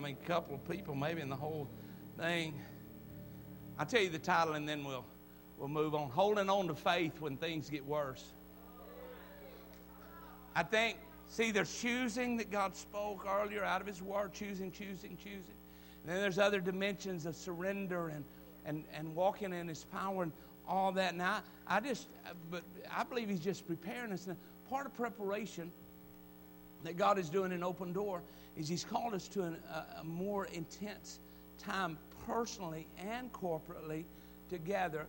a couple of people maybe in the whole thing. I'll tell you the title and then we'll move on. Holding on to faith when things get worse. I think, there's choosing that God spoke earlier out of His Word. Choosing. And then there's other dimensions of surrender and walking in His power and all that. Now, I believe He's just preparing us. And part of preparation that God is doing in Open Door is He's called us to a more intense time personally and corporately together.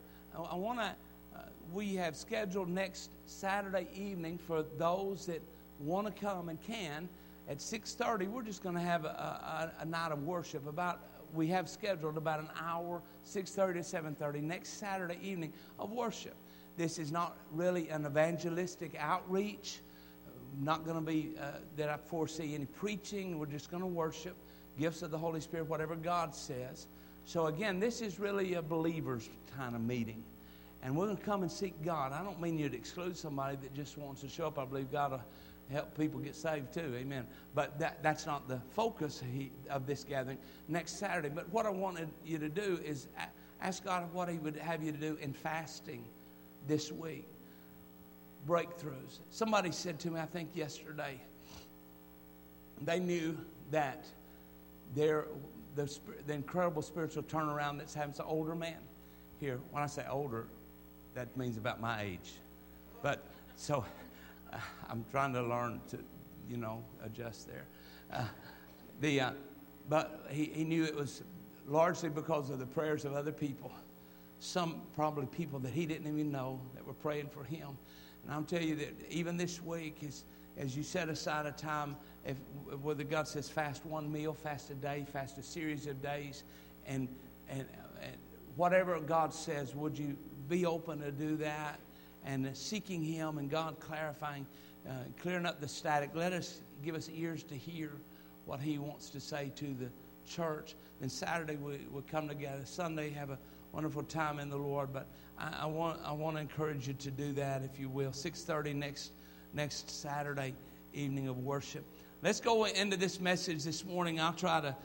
We have scheduled next Saturday evening for those that want to come and can. At 6:30, we're just going to have a night of worship. We have scheduled about an hour, 6:30 to 7:30, next Saturday evening of worship. This is not really an evangelistic outreach. Not going to be that I foresee any preaching. We're just going to worship, gifts of the Holy Spirit, whatever God says. So again, this is really a believer's kind of meeting. And we're going to come and seek God. I don't mean you to exclude somebody that just wants to show up. I believe God will help people get saved too. Amen. But that's not the focus of this gathering next Saturday. But what I wanted you to do is ask God what He would have you to do in fasting this week. Breakthroughs. Somebody said to me, I think yesterday, they knew that the incredible spiritual turnaround that's happened. It's an older man here. When I say older, that means about my age. But so I'm trying to learn to, adjust there. But he knew it was largely because of the prayers of other people. Some probably people that he didn't even know that were praying for him. And I'll tell you that even this week, as you set aside a time, whether God says fast one meal, fast a day, fast a series of days, and whatever God says, would you be open to do that? And seeking Him and God clarifying, clearing up the static. Give us ears to hear what He wants to say to the church. Then Saturday we'll come together. Sunday have a wonderful time in the Lord. But I want to encourage you to do that, if you will. 6:30 next Saturday evening of worship. Let's go into this message this morning. I'll try to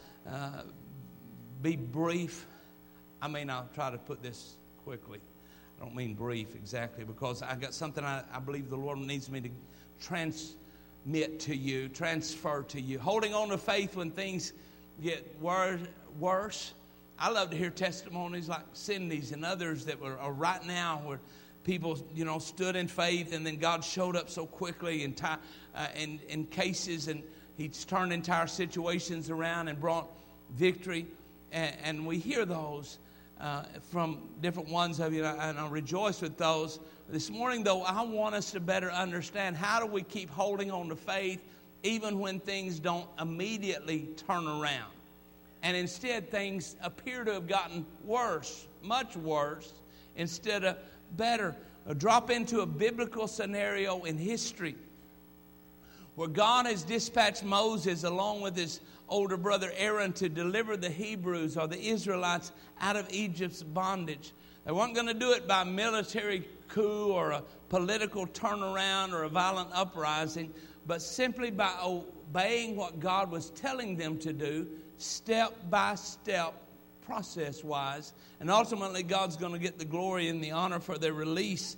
be brief. I'll try to put this quickly. I don't mean brief exactly, because I got something I believe the Lord needs me to transmit to you, transfer to you. Holding on to faith when things get worse. I love to hear testimonies like Cindy's and others that are right now where people, stood in faith and then God showed up so quickly in cases, and He's turned entire situations around and brought victory. And we hear those from different ones of you, and I rejoice with those. This morning, though, I want us to better understand how do we keep holding on to faith even when things don't immediately turn around. And instead, things appear to have gotten worse, much worse, instead of better. Drop into a biblical scenario in history where God has dispatched Moses along with his older brother Aaron to deliver the Hebrews or the Israelites out of Egypt's bondage. They weren't going to do it by a military coup or a political turnaround or a violent uprising, but simply by obeying what God was telling them to do, step by step, process-wise. And ultimately, God's going to get the glory and the honor for their release.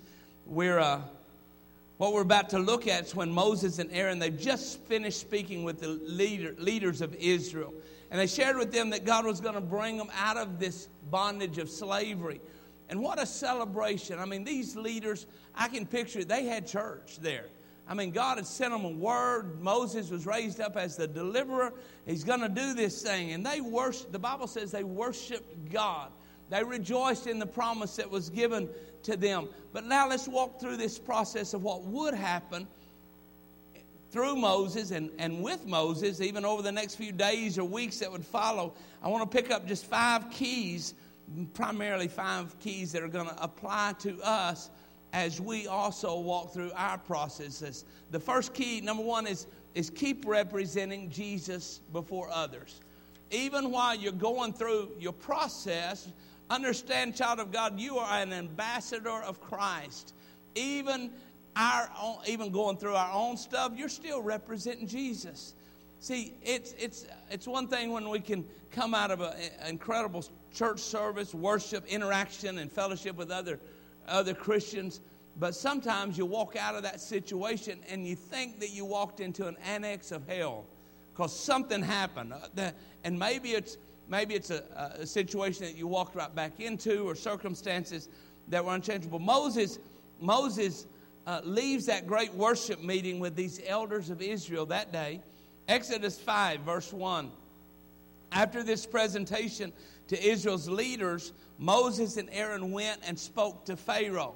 What we're about to look at is when Moses and Aaron, they've just finished speaking with the leaders of Israel. And they shared with them that God was going to bring them out of this bondage of slavery. And what a celebration. These leaders, I can picture it. They had church there. God had sent them a word. Moses was raised up as the deliverer. He's going to do this thing. And they worshiped, the Bible says they worshiped God. They rejoiced in the promise that was given to them. But now let's walk through this process of what would happen through Moses and with Moses, even over the next few days or weeks that would follow. I want to pick up just 5 keys, primarily 5 keys that are going to apply to us as we also walk through our processes. The first key, number 1, is keep representing Jesus before others. Even while you're going through your process, understand, child of God, you are an ambassador of Christ. Even going through our own stuff, you're still representing Jesus. See, it's one thing when we can come out of an incredible church service, worship, interaction, and fellowship with other Christians. But sometimes you walk out of that situation and you think that you walked into an annex of hell because something happened. And maybe it's a situation that you walked right back into, or circumstances that were unchangeable. Moses leaves that great worship meeting with these elders of Israel that day. Exodus 5, verse 1. After this presentation to Israel's leaders, Moses and Aaron went and spoke to Pharaoh.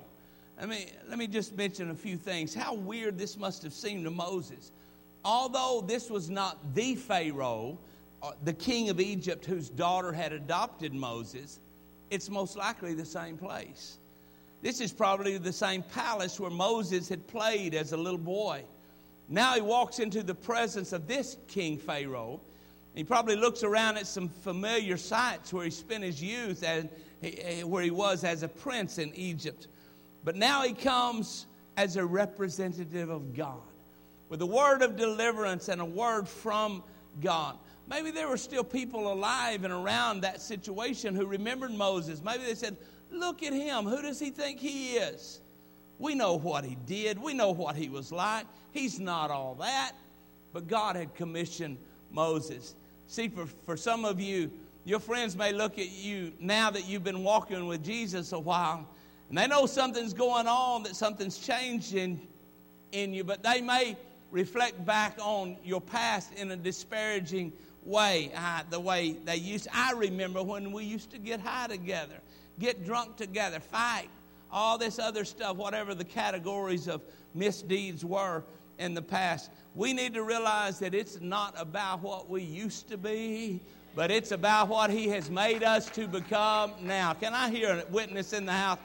Let me just mention a few things. How weird this must have seemed to Moses. Although this was not the Pharaoh, the king of Egypt, whose daughter had adopted Moses, it's most likely the same place. This is probably the same palace where Moses had played as a little boy. Now he walks into the presence of this King Pharaoh. He probably looks around at some familiar sights where he spent his youth and where he was as a prince in Egypt. But now he comes as a representative of God, with a word of deliverance and a word from God. Maybe there were still people alive and around that situation who remembered Moses. Maybe they said, look at him. Who does he think he is? We know what he did. We know what he was like. He's not all that. But God had commissioned Moses. See, for some of you, your friends may look at you now that you've been walking with Jesus a while, and they know something's going on, that something's changed in you, but they may reflect back on your past in a disparaging way, the way they used. I remember when we used to get high together, get drunk together, fight, all this other stuff, whatever the categories of misdeeds were in the past. We need to realize that it's not about what we used to be, but it's about what he has made us to become now. Can I hear a witness in the house?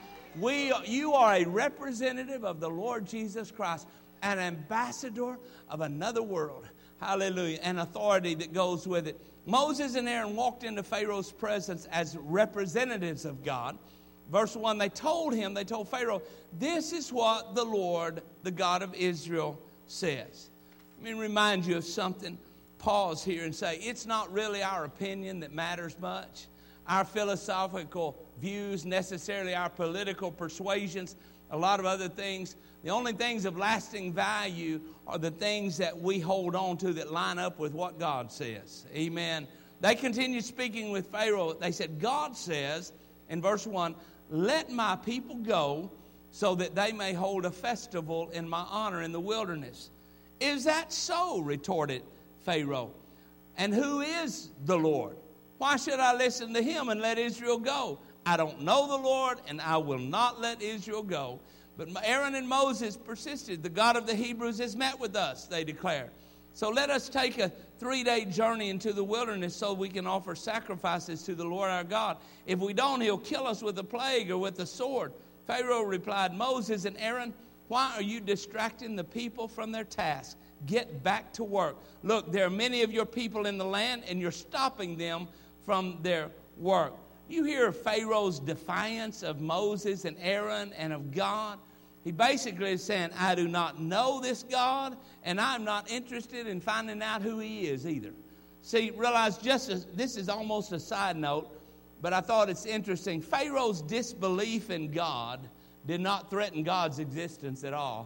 You are a representative of the Lord Jesus Christ, an ambassador of another world. Hallelujah. An authority that goes with it. Moses and Aaron walked into Pharaoh's presence as representatives of God. Verse 1, they told Pharaoh, this is what the Lord, the God of Israel, says. Let me remind you of something. Pause here and say, it's not really our opinion that matters much. Our philosophical views, necessarily our political persuasions, a lot of other things. The only things of lasting value are the things that we hold on to that line up with what God says. Amen. They continued speaking with Pharaoh. They said, God says, in verse 1, let my people go so that they may hold a festival in my honor in the wilderness. Is that so? Retorted Pharaoh. And who is the Lord? Why should I listen to him and let Israel go? I don't know the Lord, and I will not let Israel go. But Aaron and Moses persisted. The God of the Hebrews has met with us, they declared. So let us take a 3-day journey into the wilderness so we can offer sacrifices to the Lord our God. If we don't, he'll kill us with a plague or with a sword. Pharaoh replied, Moses and Aaron, why are you distracting the people from their task? Get back to work. Look, there are many of your people in the land, and you're stopping them from their work. You hear Pharaoh's defiance of Moses and Aaron and of God. He basically is saying, I do not know this God, and I'm not interested in finding out who he is either. See, realize this is almost a side note, but I thought it's interesting. Pharaoh's disbelief in God did not threaten God's existence at all.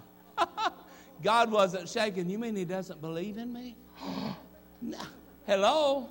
God wasn't shaken. You mean he doesn't believe in me? No. Hello?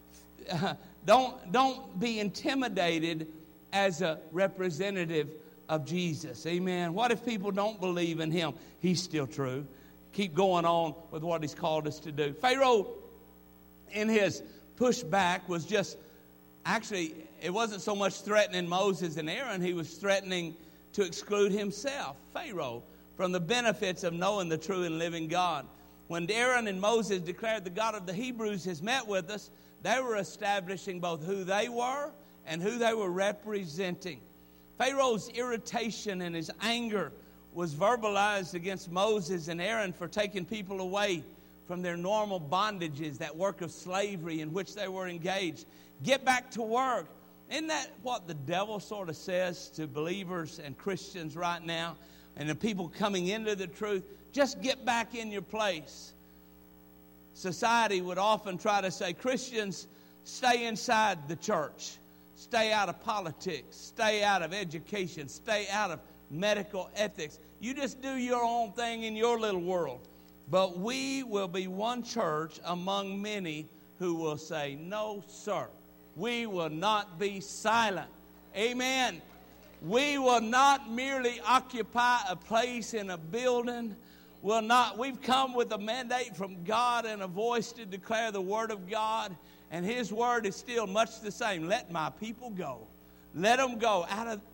Don't be intimidated as a representative of Jesus. Amen. What if people don't believe in him? He's still true. Keep going on with what he's called us to do. Pharaoh, in his pushback, was just, actually, it wasn't so much threatening Moses and Aaron. He was threatening to exclude himself, Pharaoh, from the benefits of knowing the true and living God. When Aaron and Moses declared the God of the Hebrews has met with us, they were establishing both who they were and who they were representing. Pharaoh's irritation and his anger was verbalized against Moses and Aaron for taking people away from their normal bondages, that work of slavery in which they were engaged. Get back to work. Isn't that what the devil sort of says to believers and Christians right now? And the people coming into the truth, just get back in your place. society would often try to say, Christians, stay inside the church. Stay out of politics. Stay out of education. Stay out of medical ethics. You just do your own thing in your little world. But we will be one church among many who will say, no, sir. We will not be silent. Amen. We will not merely occupy a place in a building. We've come with a mandate from God and a voice to declare the Word of God. And His Word is still much the same. Let my people go. Let them go.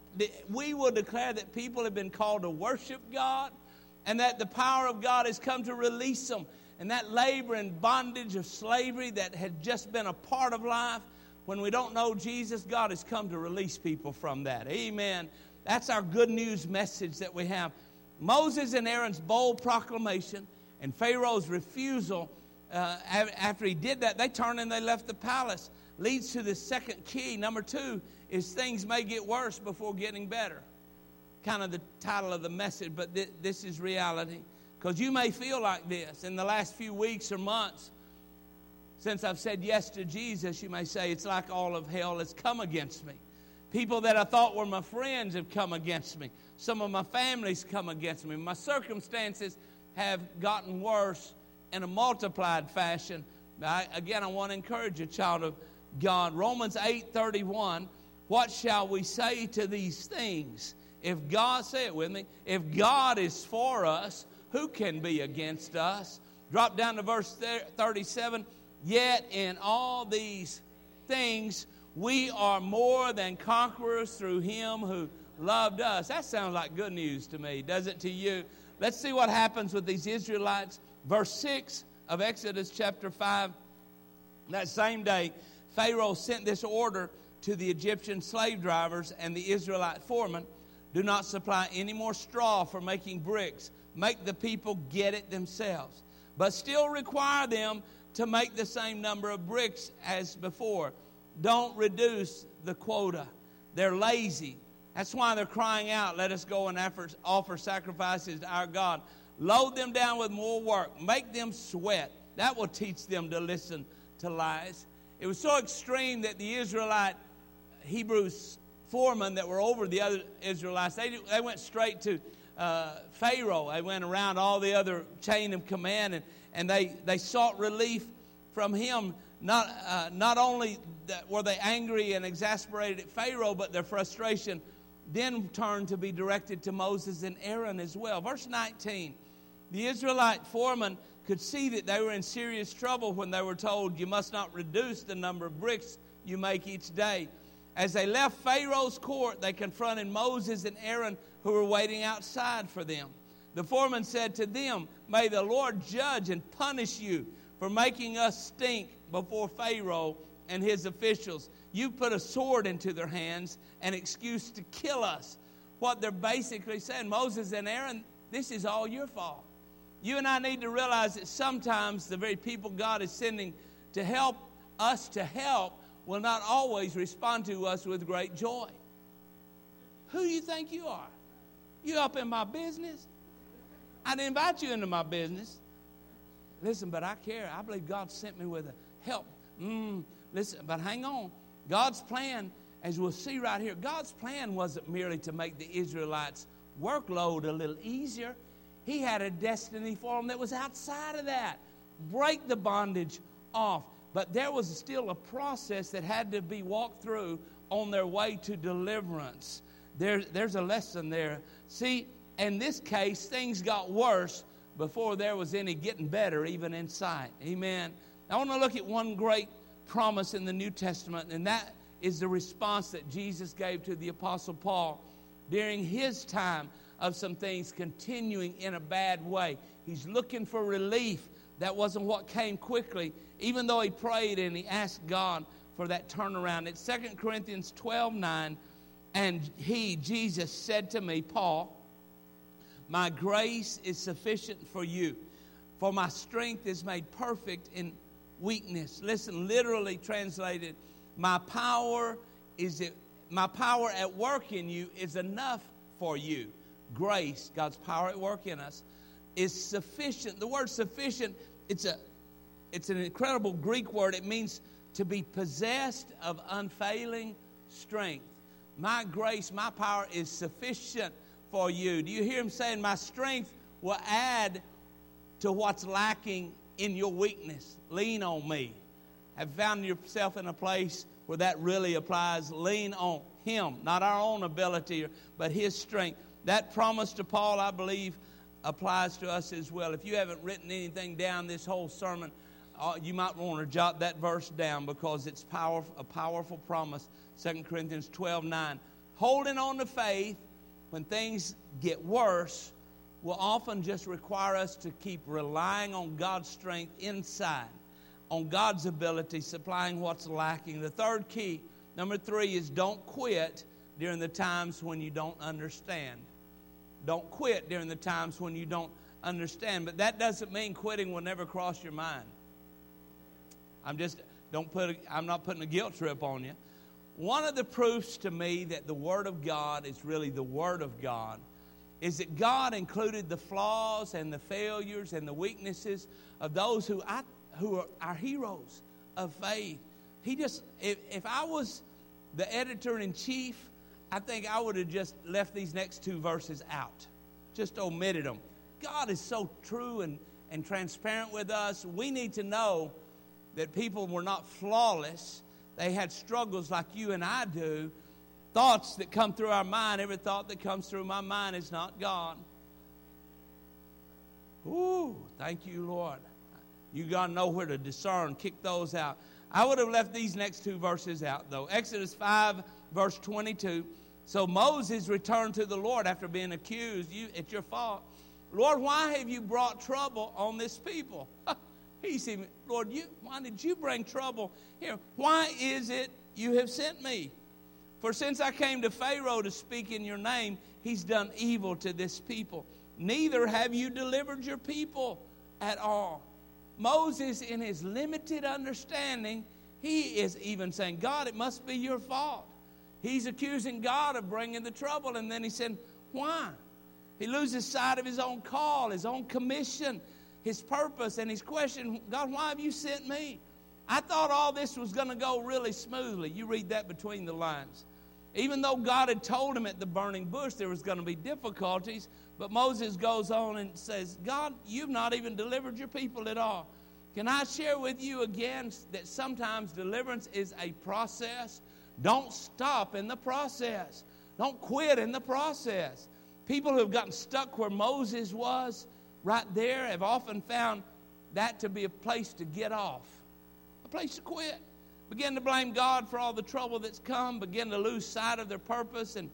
We will declare that people have been called to worship God and that the power of God has come to release them. And that labor and bondage of slavery that had just been a part of life, when we don't know Jesus, God has come to release people from that. Amen. That's our good news message that we have. Moses and Aaron's bold proclamation and Pharaoh's refusal, after he did that, they turned and they left the palace. Leads to the second key. Number 2 is things may get worse before getting better. Kind of the title of the message, but this is reality. Because you may feel like this in the last few weeks or months. Since I've said yes to Jesus, you may say, it's like all of hell has come against me. People that I thought were my friends have come against me. Some of my family's come against me. My circumstances have gotten worse in a multiplied fashion. I want to encourage you, child of God. Romans 8:31, what shall we say to these things? If God, say it with me, if God is for us, who can be against us? Drop down to verse 37. Yet in all these things we are more than conquerors through Him who loved us. That sounds like good news to me, does it to you? Let's see what happens with these Israelites. Verse 6 of Exodus chapter 5. That same day, Pharaoh sent this order to the Egyptian slave drivers and the Israelite foremen. Do not supply any more straw for making bricks. Make the people get it themselves. But still require them to make the same number of bricks as before. Don't reduce the quota. They're lazy. That's why they're crying out, let us go and offer sacrifices to our God. Load them down with more work. Make them sweat. That will teach them to listen to lies. It was so extreme that the Israelite Hebrews foremen that were over the other Israelites, they went straight to Pharaoh. They went around all the other chain of command, and they sought relief from him. Not only were they angry and exasperated at Pharaoh, but their frustration then turned to be directed to Moses and Aaron as well. Verse 19, the Israelite foremen could see that they were in serious trouble when they were told, you must not reduce the number of bricks you make each day. As they left Pharaoh's court, they confronted Moses and Aaron, who were waiting outside for them. The foreman said to them, may the Lord judge and punish you for making us stink before Pharaoh and his officials. You put a sword into their hands, an excuse to kill us. What they're basically saying, Moses and Aaron, this is all your fault. You and I need to realize that sometimes the very people God is sending to help us to help will not always respond to us with great joy. Who do you think you are? You up in my business? I didn't invite you into my business. Listen, but I care. I believe God sent me with a help. Listen, but hang on. God's plan, as we'll see right here, God's plan wasn't merely to make the Israelites' workload a little easier. He had a destiny for them that was outside of that. Break the bondage off. But there was still a process that had to be walked through on their way to deliverance. There's a lesson there. See, in this case, things got worse before there was any getting better, even in sight. Amen. I want to look at one great promise in the New Testament, and that is the response that Jesus gave to the Apostle Paul during his time of some things continuing in a bad way. He's looking for relief. That wasn't what came quickly, even though he prayed and he asked God for that turnaround. It's 2 Corinthians 12:9, and Jesus, said to me, Paul, my grace is sufficient for you, for my strength is made perfect in weakness. Listen, literally translated, my power at work in you is enough for you. Grace, God's power at work in us, is sufficient. The word sufficient, it's it's an incredible Greek word. It means to be possessed of unfailing strength. My grace, my power is sufficient for you. Do you hear him saying, my strength will add to what's lacking in your weakness? Lean on me. Have found yourself in a place where that really applies? Lean on him, not our own ability, but his strength. That promise to Paul, I believe, applies to us as well. If you haven't written anything down this whole sermon, you might want to jot that verse down because it's a powerful promise. 2 Corinthians 12:9. Holding on to faith when things get worse will often just require us to keep relying on God's strength inside, on God's ability, supplying what's lacking. The third key, number 3, is don't quit during the times when you don't understand. Don't quit during the times when you don't understand. But that doesn't mean quitting will never cross your mind. I'm not putting a guilt trip on you. One of the proofs to me that the Word of God is really the Word of God is that God included the flaws and the failures and the weaknesses of those who are our heroes of faith. If I was the editor-in-chief, I think I would have just left these next 2 verses out, just omitted them. God is so true and transparent with us. We need to know that people were not flawless. They had struggles like you and I do. Thoughts that come through our mind, every thought that comes through my mind is not God. Ooh, thank you, Lord. You got to know where to discern, kick those out. I would have left these next 2 verses out, though. Exodus 5, verse 22. So Moses returned to the Lord after being accused. It's your fault. Lord, why have you brought trouble on this people? He said, Lord, why did you bring trouble here? Why is it you have sent me? For since I came to Pharaoh to speak in your name, he's done evil to this people. Neither have you delivered your people at all. Moses, in his limited understanding, he is even saying, God, it must be your fault. He's accusing God of bringing the trouble. And then he said, why? He loses sight of his own call, his own commission, his purpose, and his question, God, why have you sent me? I thought all this was going to go really smoothly. You read that between the lines. Even though God had told him at the burning bush there was going to be difficulties, but Moses goes on and says, God, you've not even delivered your people at all. Can I share with you again that sometimes deliverance is a process? Don't stop in the process. Don't quit in the process. People who have gotten stuck where Moses was right there have often found that to be a place to get off, a place to quit. Begin to blame God for all the trouble that's come, begin to lose sight of their purpose, and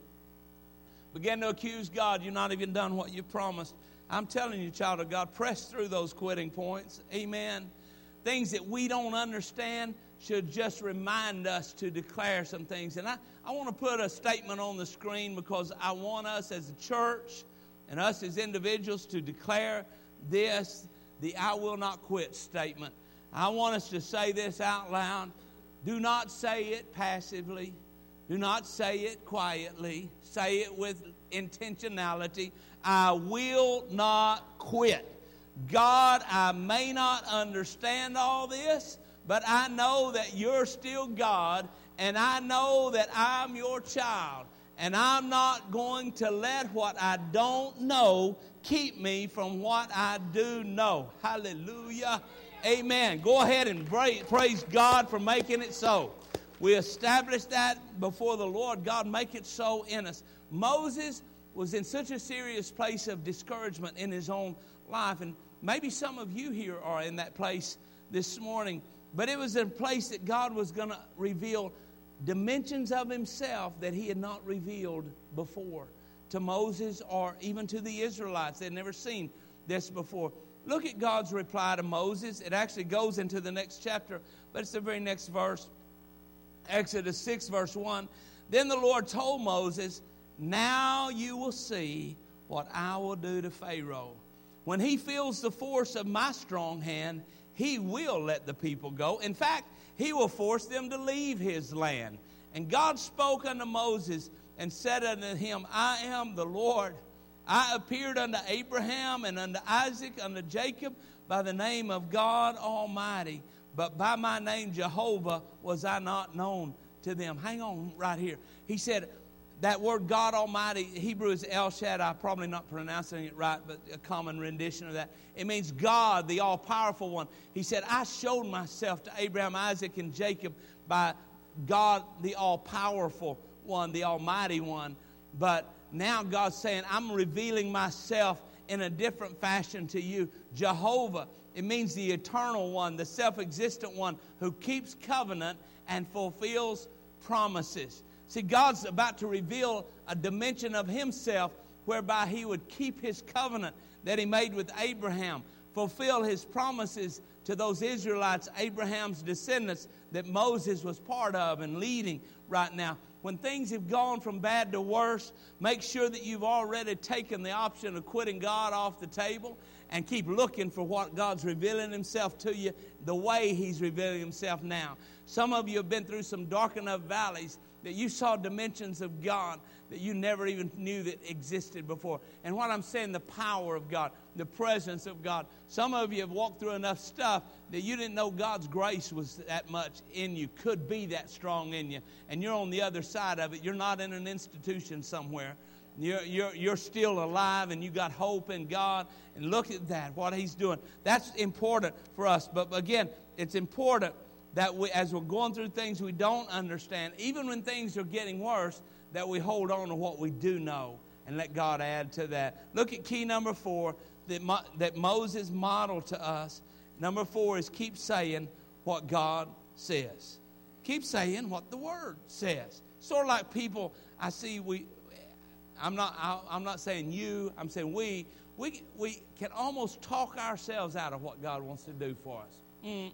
begin to accuse God. You've not even done what you promised. I'm telling you, child of God, press through those quitting points. Amen. Things that we don't understand should just remind us to declare some things. And I want to put a statement on the screen because I want us as a church and us as individuals to declare this, the I will not quit statement. I want us to say this out loud. Do not say it passively. Do not say it quietly. Say it with intentionality. I will not quit. God, I may not understand all this, but I know that you're still God, and I know that I'm your child, and I'm not going to let what I don't know keep me from what I do know. Hallelujah. Amen. Go ahead and praise God for making it so. We established that before the Lord. God, make it so in us. Moses was in such a serious place of discouragement in his own life, and maybe some of you here are in that place this morning. But it was a place that God was going to reveal dimensions of himself that he had not revealed before to Moses or even to the Israelites. They'd never seen this before. Look at God's reply to Moses. It actually goes into the next chapter, but it's the very next verse. Exodus 6, verse 1. Then the Lord told Moses, now you will see what I will do to Pharaoh. When he feels the force of my strong hand, he will let the people go. In fact, he will force them to leave his land. And God spoke unto Moses and said unto him, I am the Lord. I appeared unto Abraham and unto Isaac, unto Jacob, by the name of God Almighty, but by my name Jehovah was I not known to them. Hang on right here. He said that word God Almighty, Hebrew is El Shaddai, probably not pronouncing it right, but a common rendition of that. It means God, the all-powerful one. He said, I showed myself to Abraham, Isaac, and Jacob by God, the all-powerful one, the almighty one. But now God's saying, I'm revealing myself in a different fashion to you. Jehovah, it means the eternal one, the self-existent one who keeps covenant and fulfills promises. See, God's about to reveal a dimension of himself whereby he would keep his covenant that he made with Abraham, fulfill his promises to those Israelites, Abraham's descendants, that Moses was part of and leading right now. When things have gone from bad to worse, make sure that you've already taken the option of quitting God off the table and keep looking for what God's revealing himself to you the way he's revealing himself now. Some of you have been through some dark enough valleys that you saw dimensions of God that you never even knew that existed before. And what I'm saying, the power of God, the presence of God. Some of you have walked through enough stuff that you didn't know God's grace was that much in you, could be that strong in you. And you're on the other side of it. You're not in an institution somewhere. You're still alive and you got hope in God. And look at that, what he's doing. That's important for us. But again, it's important that we, as we're going through things we don't understand, even when things are getting worse, that we hold on to what we do know and let God add to that. Look at key number 4 that Moses modeled to us. Number 4 is keep saying what God says. Keep saying what the Word says. Sort of like people I see, I'm not saying you, I'm saying we can almost talk ourselves out of what God wants to do for us.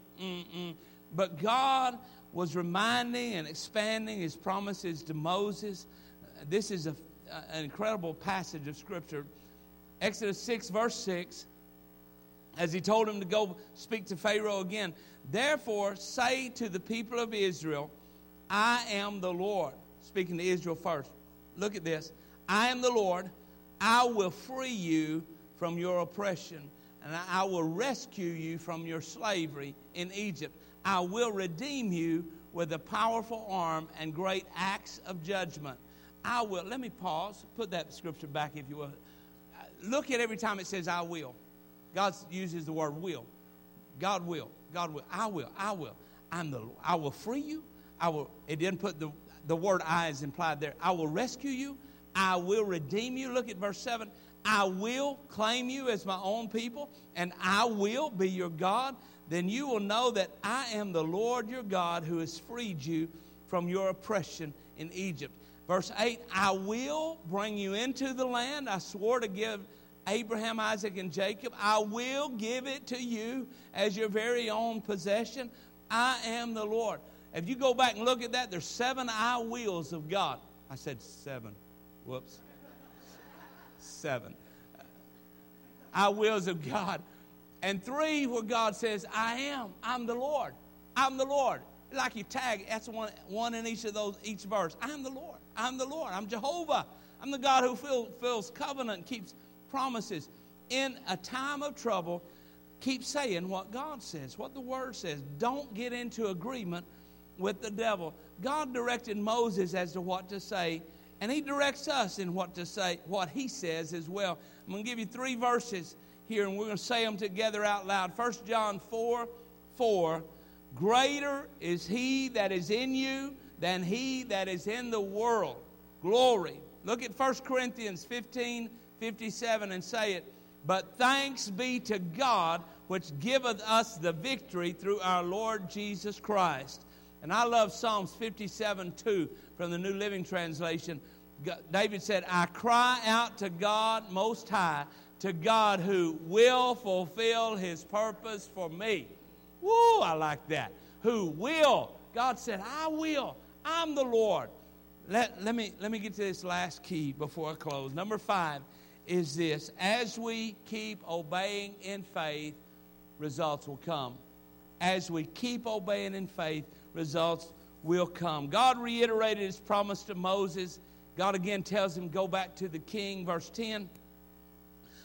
But God was reminding and expanding his promises to Moses. This is an incredible passage of Scripture. Exodus 6, verse 6, as he told him to go speak to Pharaoh again. Therefore, say to the people of Israel, I am the Lord. Speaking to Israel first. Look at this. I am the Lord. I will free you from your oppression, and I will rescue you from your slavery in Egypt. I will redeem you with a powerful arm and great acts of judgment. I will. Let me pause. Put that scripture back, if you will. Look at every time it says I will. God uses the word will. God will. God will. I will. I will. I will free you. I will. It didn't put the word I is implied there. I will rescue you. I will redeem you. Look at verse 7. I will claim you as my own people, and I will be your God. Then you will know that I am the Lord your God who has freed you from your oppression in Egypt. Verse 8, I will bring you into the land I swore to give Abraham, Isaac, and Jacob. I will give it to you as your very own possession. I am the Lord. If you go back and look at that, there's 7 I wills of God. I said 7. Whoops. 7. I wills of God. And 3 where God says, I am. I'm the Lord. I'm the Lord. Like you tag, that's one in each verse. I am the Lord. I'm the Lord. I'm Jehovah. I'm the God who fulfills covenant and keeps promises. In a time of trouble, keep saying what God says, what the Word says. Don't get into agreement with the devil. God directed Moses as to what to say, and he directs us in what to say, what he says as well. I'm going to give you 3 verses here, and we're going to say them together out loud. 1 John 4:4. Greater is he that is in you than he that is in the world. Glory. Look at 1 Corinthians 15:57 and say it. But thanks be to God which giveth us the victory through our Lord Jesus Christ. And I love Psalms 57:2 from the New Living Translation. David said, I cry out to God Most High, to God who will fulfill his purpose for me. Woo, I like that. Who will. God said, I will. I'm the Lord. Let me get to this last key before I close. Number 5 is this. As we keep obeying in faith, results will come. As we keep obeying in faith, results will come. God reiterated his promise to Moses. God again tells him, go back to the king. Verse 10.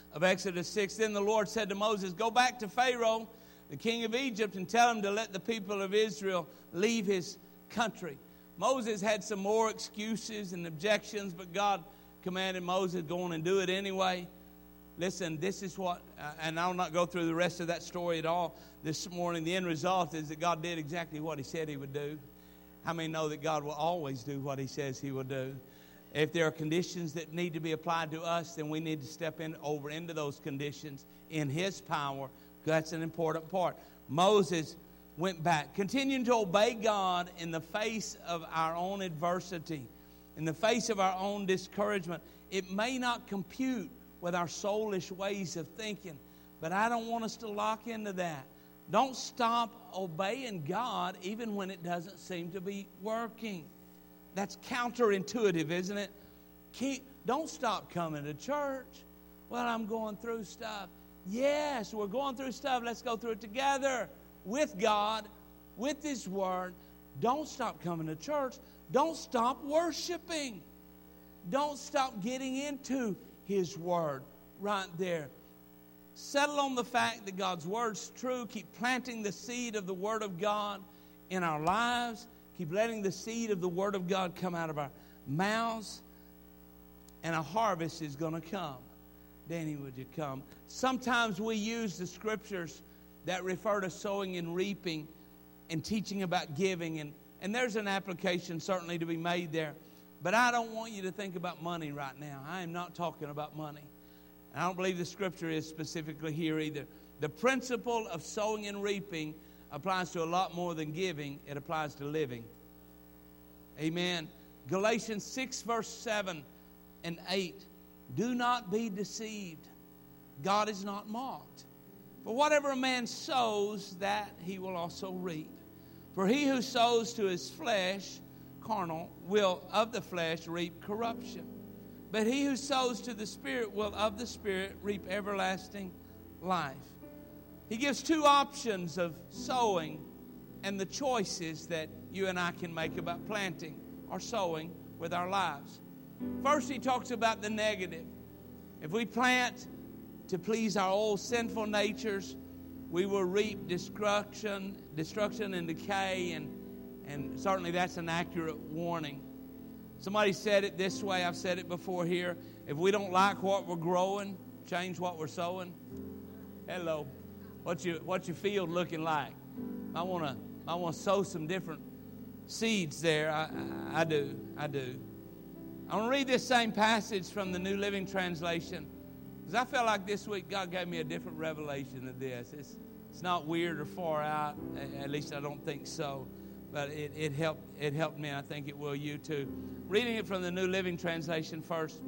of Exodus 6. Then the Lord said to Moses, go back to Pharaoh, the king of Egypt, and tell him to let the people of Israel leave his country. Moses had some more excuses and objections, but God commanded Moses, go on and do it anyway. Listen, this is what, and I'll not go through the rest of that story at all this morning. The end result is that God did exactly what he said he would do. How many know that God will always do what he says he will do? If there are conditions that need to be applied to us, then we need to step over into those conditions in his power. That's an important part. Moses went back, continuing to obey God in the face of our own adversity, in the face of our own discouragement. It may not compute with our soulish ways of thinking, but I don't want us to lock into that. Don't stop obeying God even when it doesn't seem to be working. That's counterintuitive, isn't it? Don't stop coming to church. Well, I'm going through stuff. Yes, we're going through stuff. Let's go through it together with God, with his word. Don't stop coming to church. Don't stop worshiping. Don't stop getting into his word right there. Settle on the fact that God's word's true. Keep planting the seed of the word of God in our lives. Keep letting the seed of the word of God come out of our mouths. And a harvest is going to come. Danny, would you come? Sometimes we use the scriptures that refer to sowing and reaping and teaching about giving. And there's an application certainly to be made there. But I don't want you to think about money right now. I am not talking about money. I don't believe the scripture is specifically here either. The principle of sowing and reaping applies to a lot more than giving. It applies to living. Amen. Galatians 6 verse 7 and 8. Do not be deceived. God is not mocked. For whatever a man sows, that he will also reap. For he who sows to his flesh, carnal, will of the flesh reap corruption. But he who sows to the Spirit will of the Spirit reap everlasting life. He gives two options of sowing and the choices that you and I can make about planting or sowing with our lives. First, he talks about the negative. If we plant to please our old sinful natures, we will reap destruction and decay, and certainly that's an accurate warning. Somebody said it this way, I've said it before here. If we don't like what we're growing, change what we're sowing. Hello. What's your field looking like? I want to sow some different seeds there. I do. I want to read this same passage from the New Living Translation, because I felt like this week God gave me a different revelation of this. It's not weird or far out, at least I don't think so. But it helped me, and I think it will you too. Reading it from the New Living Translation first.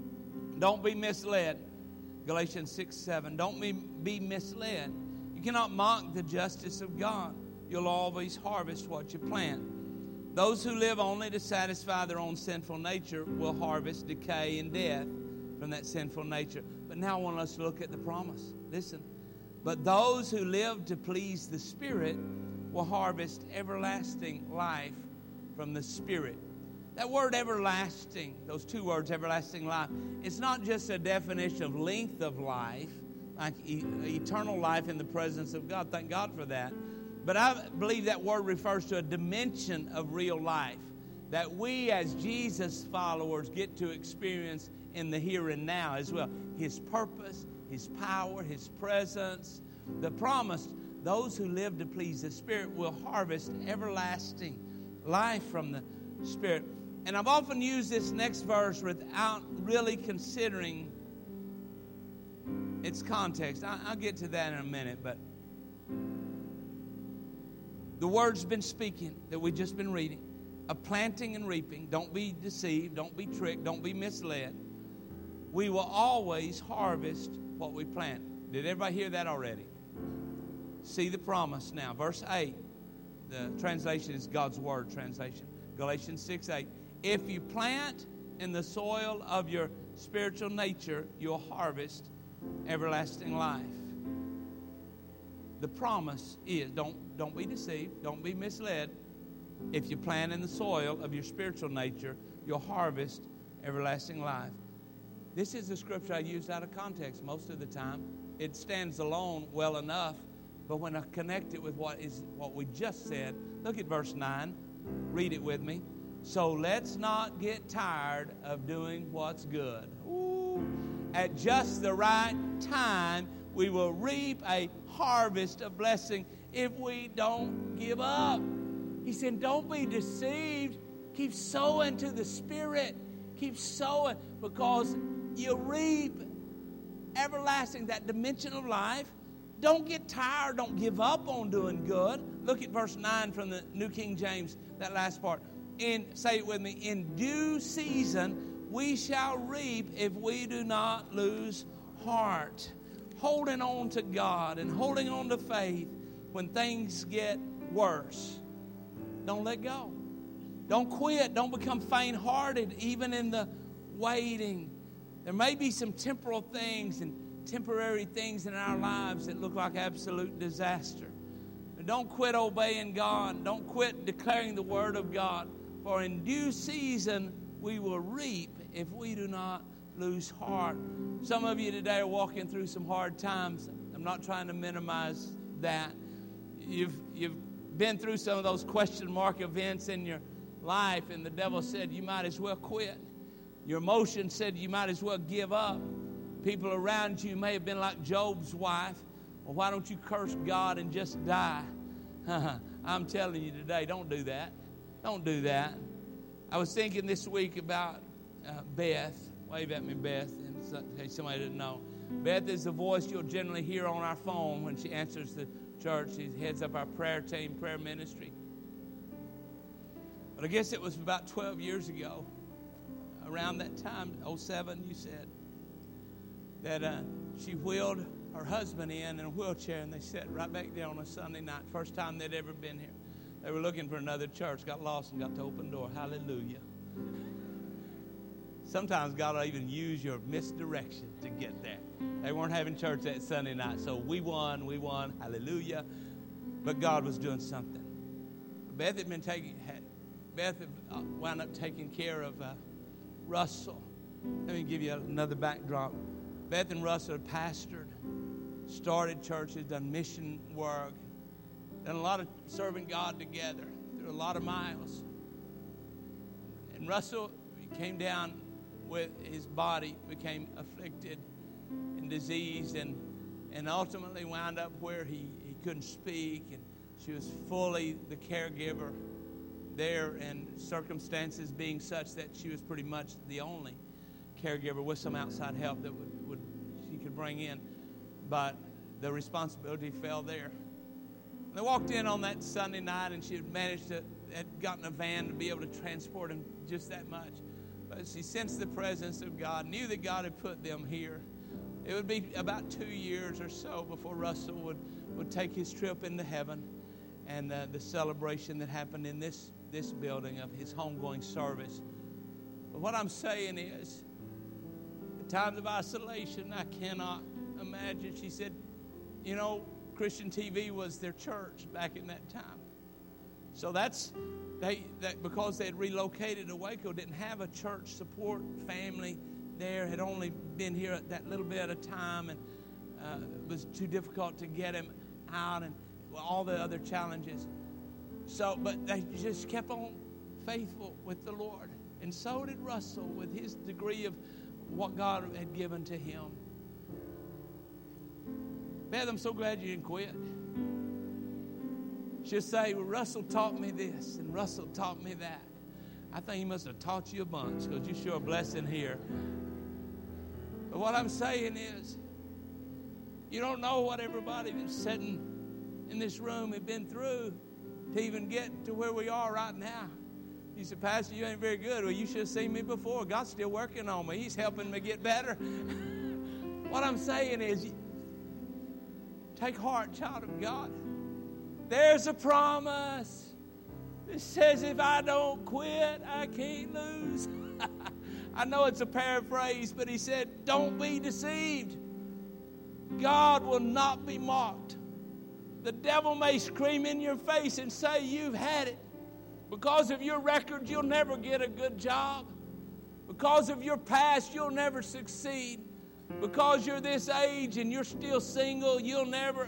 Don't be misled. Galatians 6:7. Don't be misled. You cannot mock the justice of God. You'll always harvest what you plant. Those who live only to satisfy their own sinful nature will harvest decay and death from that sinful nature. But now I want us to look at the promise. Listen. But those who live to please the Spirit will harvest everlasting life from the Spirit. That word everlasting, those two words, everlasting life, it's not just a definition of length of life, like eternal life in the presence of God. Thank God for that. But I believe that word refers to a dimension of real life that we as Jesus followers get to experience in the here and now as well. His purpose, His power, His presence. The promise, those who live to please the Spirit will harvest everlasting life from the Spirit. And I've often used this next verse without really considering its context. I'll get to that in a minute, but the word's been speaking that we've just been reading of planting and reaping. Don't be deceived. Don't be tricked. Don't be misled. We will always harvest what we plant. Did everybody hear that already? See the promise now. Verse 8. The translation is God's Word translation. Galatians 6:8. If you plant in the soil of your spiritual nature, you'll harvest everlasting life. The promise is, don't be deceived, don't be misled. If you plant in the soil of your spiritual nature, you'll harvest everlasting life. This is the scripture I used out of context most of the time. It stands alone well enough, but when I connect it with what we just said, look at verse 9. Read it with me. So let's not get tired of doing what's good. Ooh. At just the right time, we will reap a harvest of blessing if we don't give up. He said, don't be deceived. Keep sowing to the Spirit. Keep sowing, because you'll reap everlasting, that dimension of life. Don't get tired. Don't give up on doing good. Look at verse 9 from the New King James, that last part. Say it with me. In due season we shall reap if we do not lose heart. Holding on to God and holding on to faith when things get worse. Don't let go. Don't quit. Don't become faint-hearted even in the waiting. There may be some temporal things and temporary things in our lives that look like absolute disaster. But don't quit obeying God. Don't quit declaring the Word of God. For in due season we will reap if we do not lose heart. Some of you today are walking through some hard times. I'm not trying to minimize that. You've been through some of those question mark events in your life, and the devil said you might as well quit. Your emotion said you might as well give up. People around you may have been like Job's wife. Well, why don't you curse God and just die? I'm telling you today, don't do that. Don't do that. I was thinking this week about Beth. Wave at me, Beth, in case somebody didn't know. Beth is the voice you'll generally hear on our phone when she answers the church. She heads up our prayer team, prayer ministry. But I guess it was about 12 years ago, around that time, 07, you said, that she wheeled her husband in a wheelchair, and they sat right back there on a Sunday night. First time they'd ever been here. They were looking for another church, got lost, and got to open door. Hallelujah. Sometimes God will even use your misdirection to get there. They weren't having church that Sunday night, so we won. Hallelujah. But God was doing something. Beth wound up taking care of Russell. Let me give you another backdrop. Beth and Russell had pastored, started churches, done mission work, done a lot of serving God together through a lot of miles. And Russell came down with his body, became afflicted and diseased, and ultimately wound up where he couldn't speak, and she was fully the caregiver there, and circumstances being such that she was pretty much the only caregiver with some outside help that would she could bring in, but the responsibility fell there. They walked in on that Sunday night, and she had gotten a van to be able to transport him just that much. But she sensed the presence of God, knew that God had put them here. It would be about 2 years or so before Russell would take his trip into heaven, and the celebration that happened in this building of his homegoing service. But what I'm saying is, at times of isolation, I cannot imagine. She said, Christian TV was their church back in that time. So that because they had relocated to Waco, didn't have a church support family there, had only been here at that little bit at a time, and it was too difficult to get him out, and all the other challenges. So, but they just kept on faithful with the Lord. And so did Russell with his degree of what God had given to him. Beth, I'm so glad you didn't quit. She'll say, well, Russell taught me this, and Russell taught me that. I think he must have taught you a bunch, because you sure a blessing here. But what I'm saying is, you don't know what everybody that's sitting in this room have been through to even get to where we are right now. You said, Pastor, you ain't very good. Well, you should have seen me before. God's still working on me. He's helping me get better. What I'm saying is, take heart, child of God. There's a promise that says if I don't quit, I can't lose. I know it's a paraphrase, but he said, don't be deceived. God will not be mocked. The devil may scream in your face and say you've had it. Because of your record, you'll never get a good job. Because of your past, you'll never succeed. Because you're this age and you're still single, you'll never,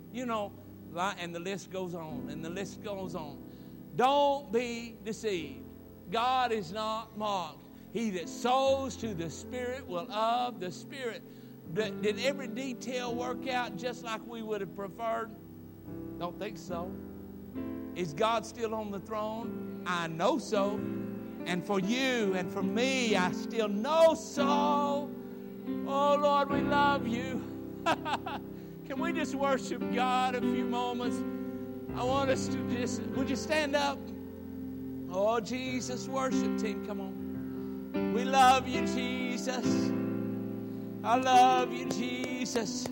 and the list goes on, and the list goes on. Don't be deceived. God is not mocked. He that sows to the Spirit will of the Spirit. Did every detail work out just like we would have preferred? Don't think so. Is God still on the throne? I know so. And for you and for me, I still know so. Oh, Lord, we love you. Can we just worship God a few moments? I want us to would you stand up? Oh, Jesus, worship team, come on. We love you, Jesus. I love you, Jesus.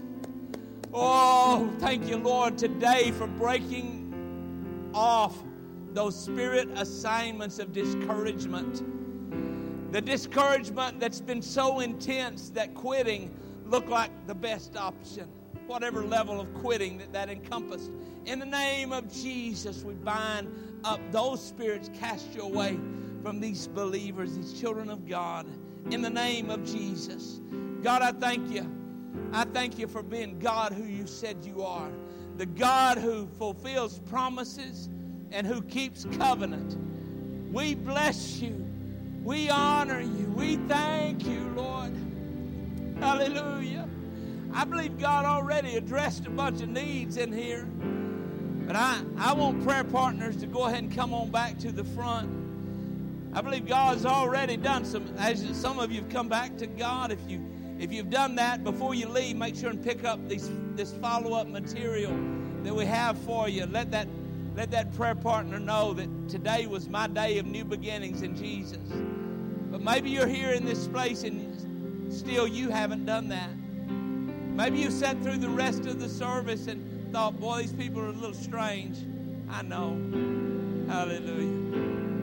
Oh, thank you, Lord, today for breaking off those spirit assignments of discouragement. The discouragement that's been so intense that quitting looked like the best option. Whatever level of quitting that encompassed. In the name of Jesus, we bind up those spirits, cast you away from these believers, these children of God. In the name of Jesus. God, I thank you. I thank you for being God who you said you are. The God who fulfills promises and who keeps covenant. We bless you. We honor you. We thank you, Lord. Hallelujah. I believe God already addressed a bunch of needs in here. But I want prayer partners to go ahead and come on back to the front. I believe God's already done some of you have come back to God. If you've done that, before you leave, make sure and pick up this follow-up material that we have for you. Let that prayer partner know that today was my day of new beginnings in Jesus. But maybe you're here in this place and still you haven't done that. Maybe you sat through the rest of the service and thought, boy, these people are a little strange. I know. Hallelujah.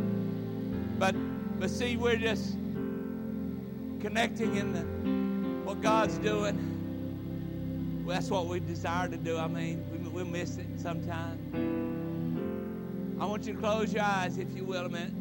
But see, we're just connecting in what God's doing. Well, that's what we desire to do. I mean, we'll miss it sometimes. I want you to close your eyes, if you will, a minute.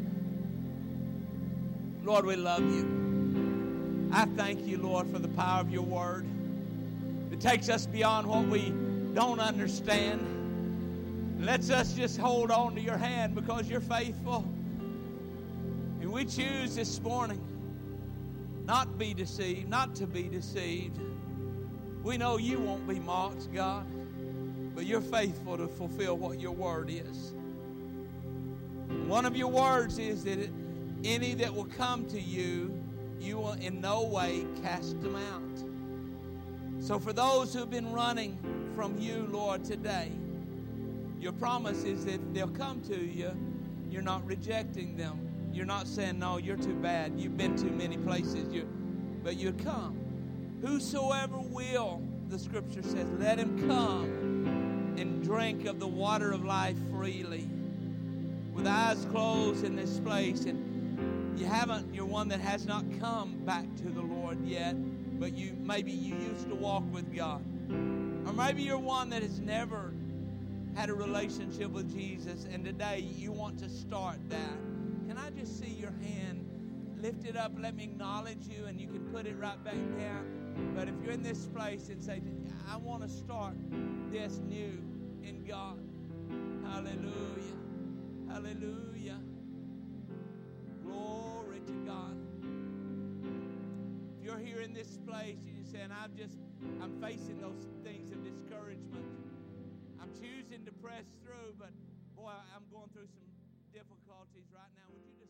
Lord, we love you. I thank you, Lord, for the power of your word. It takes us beyond what we don't understand. It lets us just hold on to your hand because you're faithful. And we choose this morning not to be deceived. We know you won't be mocked, God, but you're faithful to fulfill what your word is. One of your words is that any that will come to you, you will in no way cast them out. So for those who have been running from you, Lord, today, your promise is that they'll come to you. You're not rejecting them. You're not saying, no, you're too bad. You've been too many places. But you come. Whosoever will, the scripture says, let him come and drink of the water of life freely. With eyes closed in this place, and you're one that has not come back to the Lord yet, but maybe you used to walk with God. Or maybe you're one that has never had a relationship with Jesus, and today you want to start that. Can I just see your hand? Lift it up. Let me acknowledge you, and you can put it right back down. But if you're in this place and say, I want to start this new in God. Hallelujah. Hallelujah. Glory to God. If you're here in this place and you're saying, I'm facing those things of discouragement. I'm choosing to press through, but boy, I'm going through some difficulties right now. Would you